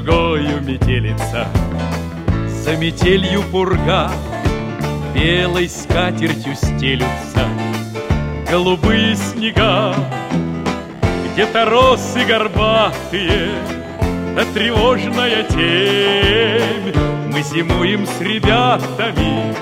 пургою метелица, за метелью пурга, белой скатертью стелются голубые снега. Где-то росы горбатые, да тревожная темь. Мы зимуем с ребятами,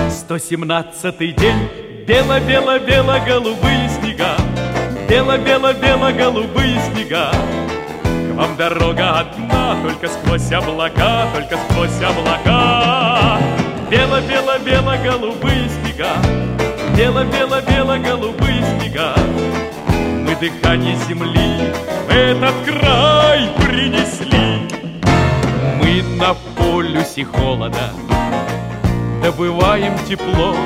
117-й день. Бело-бело-бело-голубые снега, бело-бело-бело-голубые снега. К вам дорога одна, только сквозь облака, только сквозь облака. Бело-бело-бело-голубые снега, бело-бело-бело-голубые снега. Мы дыхание земли в этот край принесли. Мы на полюсе холода добываем тепло,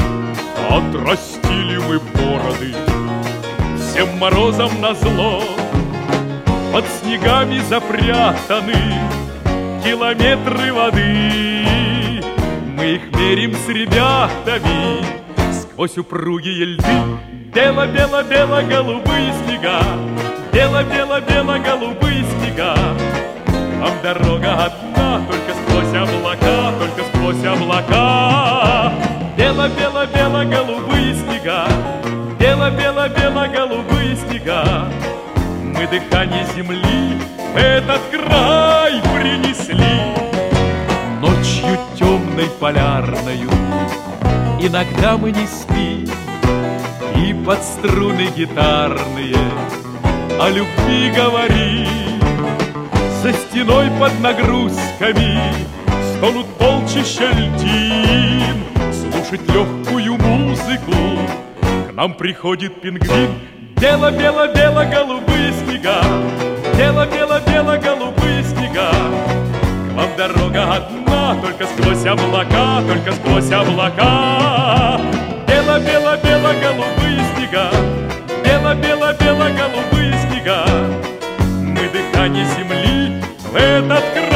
отрастили мы бороды всем морозом назло. Под снегами запрятаны километры воды. Мы их мерим с ребятами сквозь упругие льды. Бело-бело-бело-голубые снега, бело-бело-бело-голубые снега. Вам дорога одна, только сквозь облака, только сквозь облака. Бело-бело-бело-голубые снега, бело-бело-бело-голубые снега. Мы дыхание земли в этот край принесли. Ночью темной полярною иногда мы не спим, и под струны гитарные о любви говорим. За стеной под нагрузками стонут полчища льдин. Слушать легкую музыку к нам приходит пингвин. Бело-бело-бело-голубые снега, бело-бело-бело-голубые снега. К вам дорога одна, только сквозь облака, только сквозь облака. Бело-бело-бело-голубые снега, бело-бело-бело-голубые снега. Мы дыхание земли в этот край